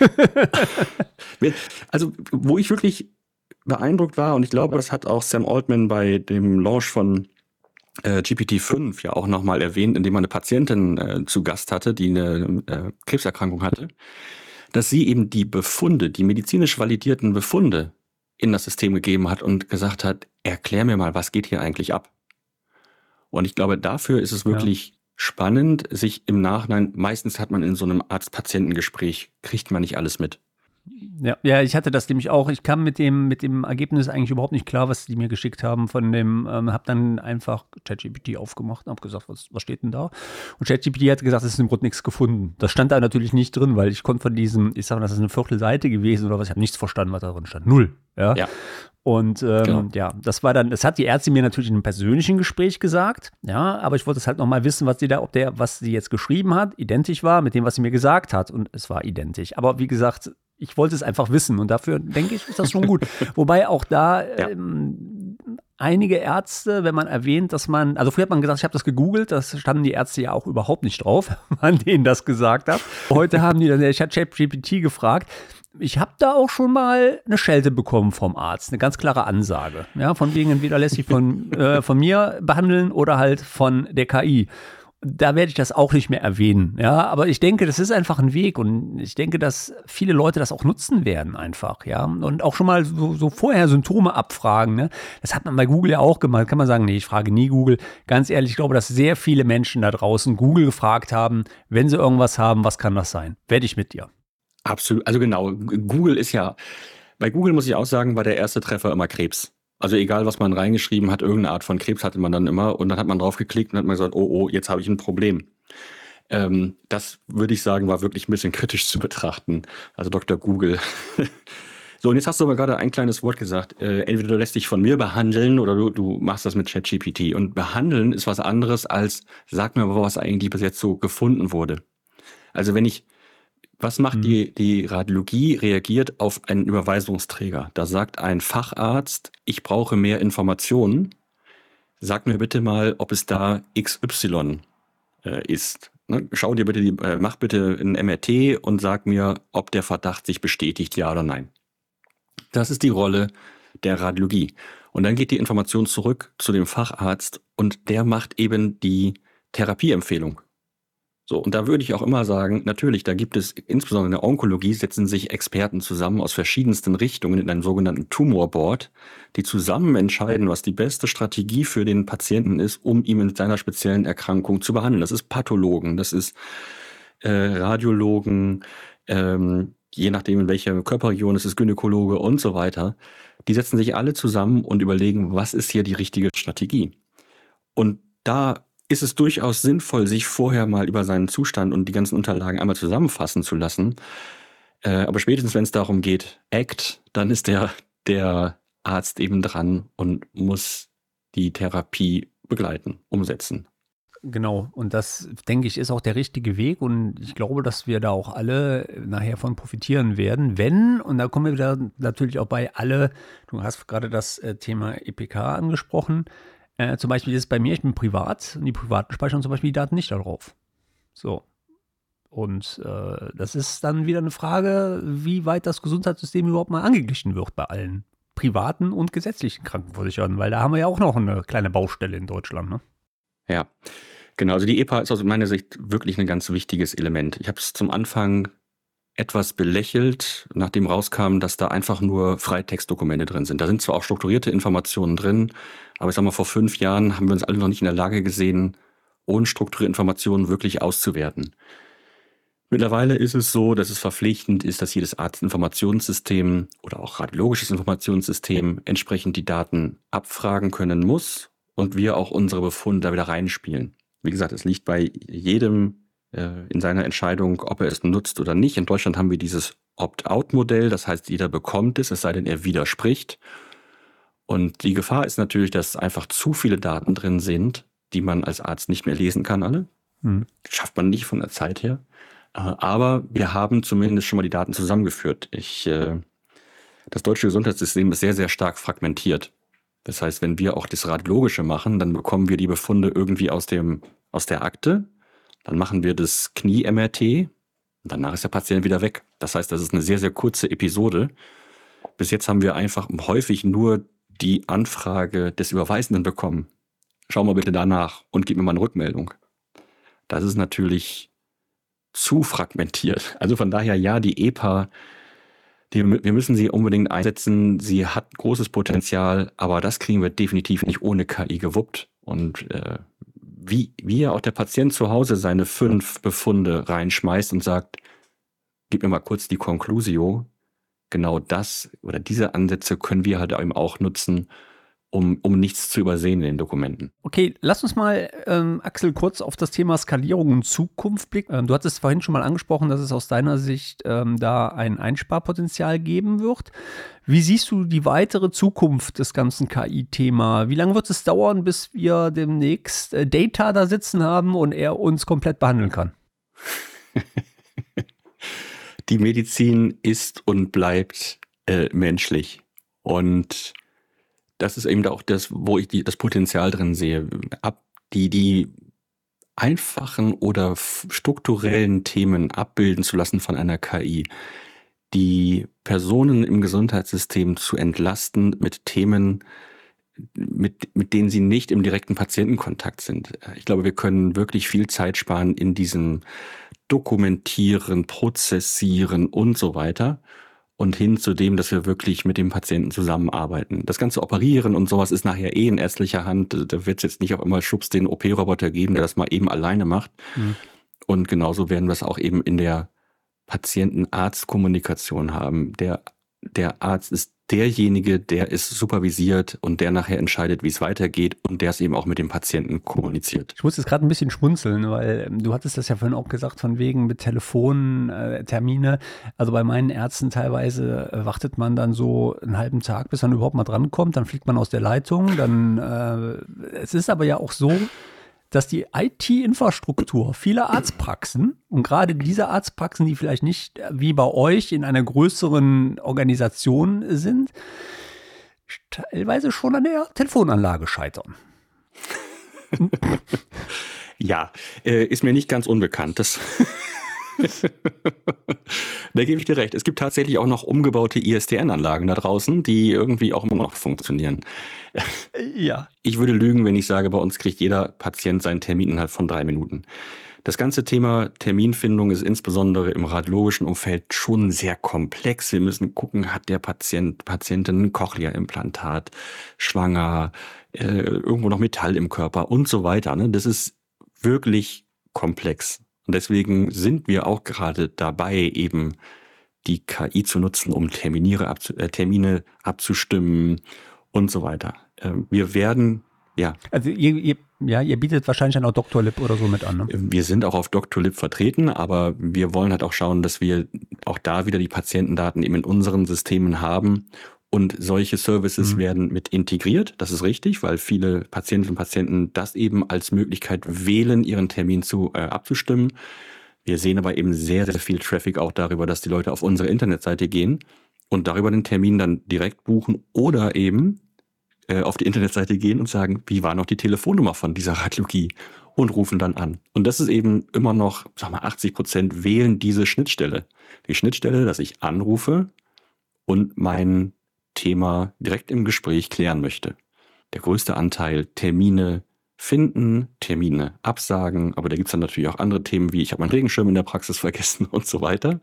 Also, wo ich wirklich beeindruckt war, und ich glaube, das hat auch Sam Altman bei dem Launch von äh, G P T fünf ja auch nochmal erwähnt, indem man eine Patientin äh, zu Gast hatte, die eine äh, Krebserkrankung hatte, dass sie eben die Befunde, die medizinisch validierten Befunde in das System gegeben hat und gesagt hat, erklär mir mal, was geht hier eigentlich ab? Und ich glaube, dafür ist es wirklich ja. spannend, sich im Nachhinein, meistens hat man in so einem Arzt-Patienten-Gespräch, kriegt man nicht alles mit. Ja, ja, ich hatte das nämlich auch. Ich kam mit dem, mit dem Ergebnis eigentlich überhaupt nicht klar, was die mir geschickt haben von dem, ähm, habe dann einfach ChatGPT aufgemacht und habe gesagt, was, was steht denn da? Und ChatGPT hat gesagt, es ist im Grunde nichts gefunden. Das stand da natürlich nicht drin, weil ich konnte von diesem, ich sage mal, das ist eine Viertelseite gewesen oder was, ich habe nichts verstanden, was da drin stand. Null. Ja. ja. Und ähm, genau. ja, das war dann, das hat die Ärztin mir natürlich in einem persönlichen Gespräch gesagt, ja, aber ich wollte es halt nochmal wissen, was sie da, ob der, was sie jetzt geschrieben hat, identisch war mit dem, was sie mir gesagt hat. Und es war identisch. Aber wie gesagt, ich wollte es einfach wissen und dafür, denke ich, ist das schon gut. Wobei auch da ja. ähm, einige Ärzte, wenn man erwähnt, dass man, also früher hat man gesagt, ich habe das gegoogelt, das standen die Ärzte ja auch überhaupt nicht drauf, an denen das gesagt hat. Heute haben die dann, ich habe ChatGPT gefragt, ich habe da auch schon mal eine Schelte bekommen vom Arzt, eine ganz klare Ansage. Ja, von wegen entweder lässt sich von, äh, von mir behandeln oder halt von der K I. Da werde ich das auch nicht mehr erwähnen. Ja, aber ich denke, das ist einfach ein Weg und ich denke, dass viele Leute das auch nutzen werden einfach. Ja, und auch schon mal so, so vorher Symptome abfragen. Ne? Das hat man bei Google ja auch gemacht. Kann man sagen, nee, ich frage nie Google. Ganz ehrlich, ich glaube, dass sehr viele Menschen da draußen Google gefragt haben, wenn sie irgendwas haben, was kann das sein? Werde ich mit dir. Absolut. Also genau, Google ist ja, bei Google muss ich auch sagen, war der erste Treffer immer Krebs. Also egal, was man reingeschrieben hat, irgendeine Art von Krebs hatte man dann immer und dann hat man drauf geklickt und hat man gesagt, oh, oh, jetzt habe ich ein Problem. Ähm, das würde ich sagen, war wirklich ein bisschen kritisch zu betrachten. Also Doktor Google. So, und jetzt hast du aber gerade ein kleines Wort gesagt. Äh, entweder du lässt dich von mir behandeln oder du, du machst das mit ChatGPT. Und behandeln ist was anderes als, sag mir aber, was eigentlich bis jetzt so gefunden wurde. Also wenn ich Was macht mhm. die, die Radiologie? Reagiert auf einen Überweisungsträger. Da sagt ein Facharzt, ich brauche mehr Informationen. Sag mir bitte mal, ob es da X Y äh, ist. Ne? Schau dir bitte, die, äh, mach bitte ein M R T und sag mir, ob der Verdacht sich bestätigt, ja oder nein. Das ist die Rolle der Radiologie. Und dann geht die Information zurück zu dem Facharzt und der macht eben die Therapieempfehlung. So, und da würde ich auch immer sagen, natürlich, da gibt es, insbesondere in der Onkologie, setzen sich Experten zusammen aus verschiedensten Richtungen in einem sogenannten Tumorboard, die zusammen entscheiden, was die beste Strategie für den Patienten ist, um ihn mit seiner speziellen Erkrankung zu behandeln. Das ist Pathologen, das ist äh, Radiologen, ähm, je nachdem in welcher Körperregion, es ist Gynäkologe und so weiter. Die setzen sich alle zusammen und überlegen, was ist hier die richtige Strategie. Und da ist es durchaus sinnvoll, sich vorher mal über seinen Zustand und die ganzen Unterlagen einmal zusammenfassen zu lassen. Äh, aber spätestens, wenn es darum geht, Act, dann ist der, der Arzt eben dran und muss die Therapie begleiten, umsetzen. Genau, und das, denke ich, ist auch der richtige Weg und ich glaube, dass wir da auch alle nachher von profitieren werden, wenn, und da kommen wir wieder natürlich auch bei alle, du hast gerade das äh, Thema E P K angesprochen, Äh, zum Beispiel ist es bei mir, ich bin privat und die Privaten speichern zum Beispiel die Daten nicht darauf. So. Und äh, das ist dann wieder eine Frage, wie weit das Gesundheitssystem überhaupt mal angeglichen wird bei allen privaten und gesetzlichen Krankenversicherern, weil da haben wir ja auch noch eine kleine Baustelle in Deutschland. Ne? Ja, genau. Also die E P A ist aus meiner Sicht wirklich ein ganz wichtiges Element. Ich habe es zum Anfang etwas belächelt, nachdem rauskam, dass da einfach nur Freitextdokumente drin sind. Da sind zwar auch strukturierte Informationen drin, aber ich sag mal, vor fünf Jahren haben wir uns alle noch nicht in der Lage gesehen, ohne strukturierte Informationen wirklich auszuwerten. Mittlerweile ist es so, dass es verpflichtend ist, dass jedes Arztinformationssystem oder auch radiologisches Informationssystem entsprechend die Daten abfragen können muss und wir auch unsere Befunde da wieder reinspielen. Wie gesagt, es liegt bei jedem in seiner Entscheidung, ob er es nutzt oder nicht. In Deutschland haben wir dieses Opt-out-Modell, das heißt, jeder bekommt es, es sei denn, er widerspricht. Und die Gefahr ist natürlich, dass einfach zu viele Daten drin sind, die man als Arzt nicht mehr lesen kann, alle. Hm. Das schafft man nicht von der Zeit her. Aber wir haben zumindest schon mal die Daten zusammengeführt. Ich, das deutsche Gesundheitssystem ist sehr, sehr stark fragmentiert. Das heißt, wenn wir auch das Radiologische machen, dann bekommen wir die Befunde irgendwie aus dem, aus der Akte. Dann machen wir das Knie-M R T und danach ist der Patient wieder weg. Das heißt, das ist eine sehr, sehr kurze Episode. Bis jetzt haben wir einfach häufig nur die Anfrage des Überweisenden bekommen. schau mal bitte danach und gib mir mal eine Rückmeldung. Das ist natürlich zu fragmentiert. Also von daher, ja, die E P A, die, wir müssen sie unbedingt einsetzen. Sie hat großes Potenzial, aber das kriegen wir definitiv nicht ohne K I gewuppt. Und äh, wie, wie ja auch der Patient zu Hause seine fünf Befunde reinschmeißt und sagt, gib mir mal kurz die Conclusio, genau das oder diese Ansätze können wir halt eben auch nutzen, um, um nichts zu übersehen in den Dokumenten. Okay, lass uns mal, ähm, Axel, kurz auf das Thema Skalierung und Zukunft blicken. Ähm, du hattest vorhin schon mal angesprochen, dass es aus deiner Sicht ähm, da ein Einsparpotenzial geben wird. Wie siehst du die weitere Zukunft des ganzen K I-Thema? Wie lange wird es dauern, bis wir demnächst äh, Data da sitzen haben und er uns komplett behandeln kann? Die Medizin ist und bleibt äh, menschlich. Und das ist eben auch das, wo ich die, das Potenzial drin sehe. Ab die, die einfachen oder strukturellen Themen abbilden zu lassen von einer K I, die Personen im Gesundheitssystem zu entlasten mit Themen, mit, mit denen sie nicht im direkten Patientenkontakt sind. Ich glaube, wir können wirklich viel Zeit sparen in diesem Dokumentieren, Prozessieren und so weiter. Und hin zu dem, dass wir wirklich mit dem Patienten zusammenarbeiten. Das ganze Operieren und sowas ist nachher eh in ärztlicher Hand. Da wird es jetzt nicht auf einmal schubs den O P-Roboter geben, der das mal eben alleine macht. Mhm. Und genauso werden wir es auch eben in der Patienten-Arzt-Kommunikation haben. Der, der Arzt ist derjenige, der es supervisiert und der nachher entscheidet, wie es weitergeht und der es eben auch mit dem Patienten kommuniziert. Ich muss jetzt gerade ein bisschen schmunzeln, weil ähm, du hattest das ja vorhin auch gesagt, von wegen mit Telefontermine. Äh, also bei meinen Ärzten teilweise äh, wartet man dann so einen halben Tag, bis man überhaupt mal drankommt. Dann fliegt man aus der Leitung. Dann, äh, es ist aber ja auch so, dass die I T-Infrastruktur vieler Arztpraxen und gerade diese Arztpraxen, die vielleicht nicht wie bei euch in einer größeren Organisation sind, teilweise schon an der Telefonanlage scheitern. Ja, äh, ist mir nicht ganz unbekannt. Das Da gebe ich dir recht. Es gibt tatsächlich auch noch umgebaute I S D N-Anlagen da draußen, die irgendwie auch immer noch funktionieren. Ja. Ich würde lügen, wenn ich sage, bei uns kriegt jeder Patient seinen Termin innerhalb von drei Minuten. Das ganze Thema Terminfindung ist insbesondere im radiologischen Umfeld schon sehr komplex. Wir müssen gucken, hat der Patient, Patientin ein Cochlea-Implantat, schwanger, äh, irgendwo noch Metall im Körper und so weiter. Ne? Das ist wirklich komplex. Und deswegen sind wir auch gerade dabei, eben die K I zu nutzen, um Terminiere abzu- äh, Termine abzustimmen und so weiter. Äh, wir werden, ja. Also ihr, ihr, ja, ihr bietet wahrscheinlich dann auch Doctolib oder so mit an, ne? Wir sind auch auf Doctolib vertreten, aber wir wollen halt auch schauen, dass wir auch da wieder die Patientendaten eben in unseren Systemen haben. Und solche Services mhm. werden mit integriert, das ist richtig, weil viele Patientinnen und Patienten das eben als Möglichkeit wählen, ihren Termin zu äh, abzustimmen. Wir sehen aber eben sehr, sehr viel Traffic auch darüber, dass die Leute auf unsere Internetseite gehen und darüber den Termin dann direkt buchen oder eben äh, auf die Internetseite gehen und sagen, wie war noch die Telefonnummer von dieser Radiologie und rufen dann an. Und das ist eben immer noch, sag mal, achtzig Prozent wählen diese Schnittstelle. Die Schnittstelle, dass ich anrufe und meinen Thema direkt im Gespräch klären möchte. Der größte Anteil Termine finden, Termine absagen, aber da gibt es dann natürlich auch andere Themen wie ich habe meinen Regenschirm in der Praxis vergessen und so weiter.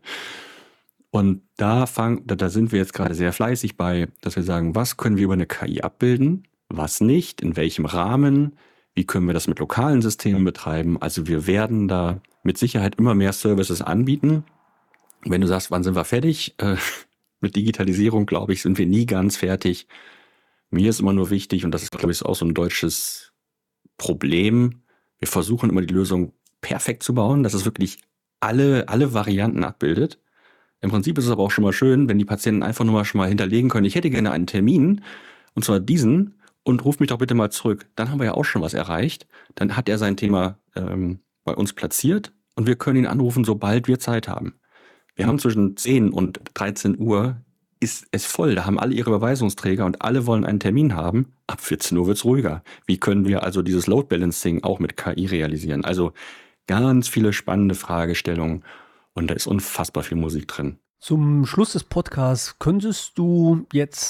Und da, fang, da, da sind wir jetzt gerade sehr fleißig bei, dass wir sagen, was können wir über eine K I abbilden, was nicht, in welchem Rahmen, wie können wir das mit lokalen Systemen betreiben. Also wir werden da mit Sicherheit immer mehr Services anbieten. Wenn du sagst, wann sind wir fertig? Äh, Mit Digitalisierung, glaube ich, sind wir nie ganz fertig. Mir ist immer nur wichtig, und das ist, glaube ich, auch so ein deutsches Problem, wir versuchen immer die Lösung perfekt zu bauen, dass es wirklich alle, alle Varianten abbildet. Im Prinzip ist es aber auch schon mal schön, wenn die Patienten einfach nur mal schon mal hinterlegen können, ich hätte gerne einen Termin, und zwar diesen, und ruf mich doch bitte mal zurück. Dann haben wir ja auch schon was erreicht. Dann hat er sein Thema ähm, bei uns platziert und wir können ihn anrufen, sobald wir Zeit haben. Wir haben zwischen zehn und dreizehn Uhr ist es voll. Da haben alle ihre Überweisungsträger und alle wollen einen Termin haben. Ab vierzehn Uhr wird es ruhiger. Wie können wir also dieses Load Balancing auch mit K I realisieren? Also ganz viele spannende Fragestellungen und da ist unfassbar viel Musik drin. Zum Schluss des Podcasts könntest du jetzt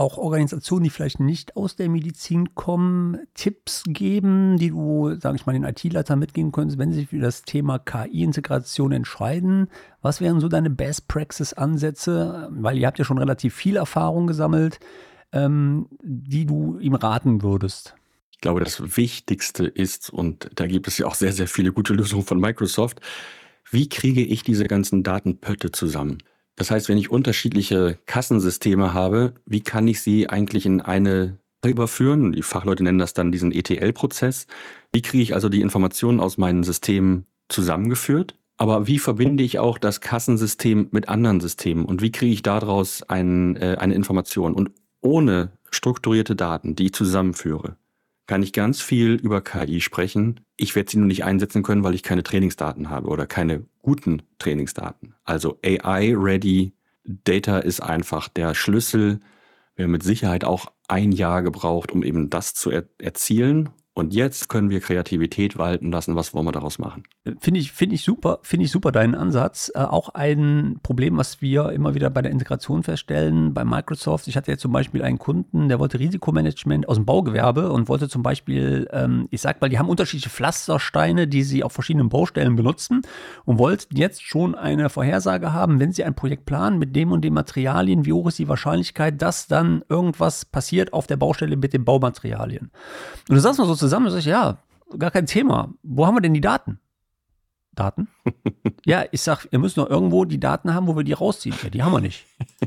auch Organisationen, die vielleicht nicht aus der Medizin kommen, Tipps geben, die du, sage ich mal, den I T-Leitern mitgeben könntest, wenn sie sich für das Thema K I-Integration entscheiden? Was wären so deine Best-Practice-Ansätze? Weil ihr habt ja schon relativ viel Erfahrung gesammelt, ähm, die du ihm raten würdest. Ich glaube, das Wichtigste ist, und da gibt es ja auch sehr, sehr viele gute Lösungen von Microsoft, wie kriege ich diese ganzen Datenpötte zusammen? Das heißt, wenn ich unterschiedliche Kassensysteme habe, wie kann ich sie eigentlich in eine überführen? Die Fachleute nennen das dann diesen E T L-Prozess. Wie kriege ich also die Informationen aus meinen Systemen zusammengeführt? Aber wie verbinde ich auch das Kassensystem mit anderen Systemen? Und wie kriege ich daraus ein, äh, eine Information? Und ohne strukturierte Daten, die ich zusammenführe, kann ich ganz viel über K I sprechen. Ich werde sie nur nicht einsetzen können, weil ich keine Trainingsdaten habe oder keine guten Trainingsdaten. Also A I-ready Data ist einfach der Schlüssel. Wir haben mit Sicherheit auch ein Jahr gebraucht, um eben das zu er- erzielen. Und jetzt können wir Kreativität walten lassen. Was wollen wir daraus machen? Finde ich, finde ich super, finde ich super deinen Ansatz. Äh, auch ein Problem, was wir immer wieder bei der Integration feststellen, bei Microsoft. Ich hatte jetzt zum Beispiel einen Kunden, der wollte Risikomanagement aus dem Baugewerbe und wollte zum Beispiel, ähm, ich sag mal, die haben unterschiedliche Pflastersteine, die sie auf verschiedenen Baustellen benutzen und wollten jetzt schon eine Vorhersage haben, wenn sie ein Projekt planen mit dem und den Materialien, wie hoch ist die Wahrscheinlichkeit, dass dann irgendwas passiert auf der Baustelle mit den Baumaterialien. Und du sagst mal so zusammen, und sag ich, ja, gar kein Thema. Wo haben wir denn die Daten? Daten? Ja, ich sag, wir müssen doch irgendwo die Daten haben, wo wir die rausziehen. Ja, die haben wir nicht.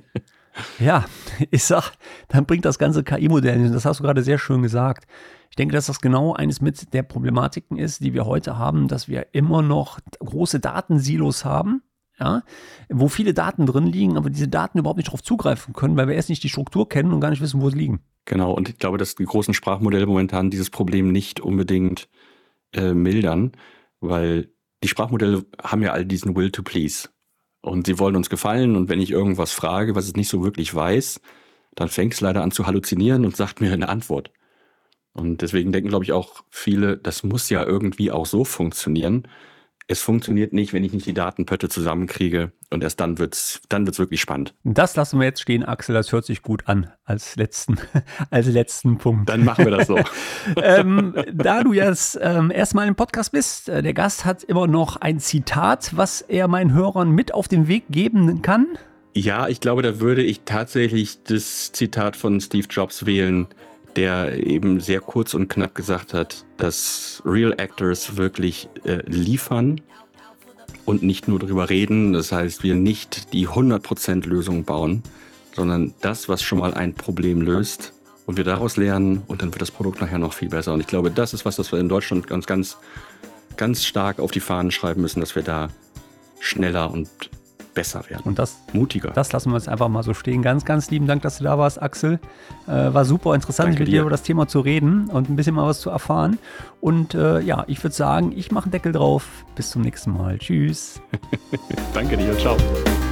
Ja, ich sag, dann bringt das ganze K I-Modell nicht. Das hast du gerade sehr schön gesagt. Ich denke, dass das genau eines mit der Problematiken ist, die wir heute haben, dass wir immer noch große Datensilos haben, ja, wo viele Daten drin liegen, aber diese Daten überhaupt nicht darauf zugreifen können, weil wir erst nicht die Struktur kennen und gar nicht wissen, wo sie liegen. Genau, und ich glaube, dass die großen Sprachmodelle momentan dieses Problem nicht unbedingt äh, mildern, weil die Sprachmodelle haben ja all diesen Will to please. Und sie wollen uns gefallen, und wenn ich irgendwas frage, was es nicht so wirklich weiß, dann fängt es leider an zu halluzinieren und sagt mir eine Antwort. Und deswegen denken, glaube ich, auch viele, das muss ja irgendwie auch so funktionieren. Es funktioniert nicht, wenn ich nicht die Datenpötte zusammenkriege, und erst dann wird's, dann wird's wirklich spannend. Das lassen wir jetzt stehen, Axel, das hört sich gut an als letzten, als letzten Punkt. Dann machen wir das so. ähm, da du jetzt ähm, erstmal im Podcast bist, äh, der Gast hat immer noch ein Zitat, was er meinen Hörern mit auf den Weg geben kann. Ja, ich glaube, da würde ich tatsächlich das Zitat von Steve Jobs wählen, der eben sehr kurz und knapp gesagt hat, dass Real Actors wirklich äh, liefern und nicht nur drüber reden. Das heißt, wir nicht die hundert Prozent Lösung bauen, sondern das, was schon mal ein Problem löst, und wir daraus lernen, und dann wird das Produkt nachher noch viel besser. Und ich glaube, das ist was, das wir in Deutschland ganz, ganz, ganz stark auf die Fahnen schreiben müssen, dass wir da schneller und besser werden. Und das, mutiger. Das lassen wir jetzt einfach mal so stehen. Ganz, ganz lieben Dank, dass du da warst, Axel. Äh, war super interessant, Danke mit dir dir über das Thema zu reden und ein bisschen mal was zu erfahren. Und äh, ja, ich würde sagen, ich mache einen Deckel drauf. Bis zum nächsten Mal. Tschüss. Danke dir. Ciao.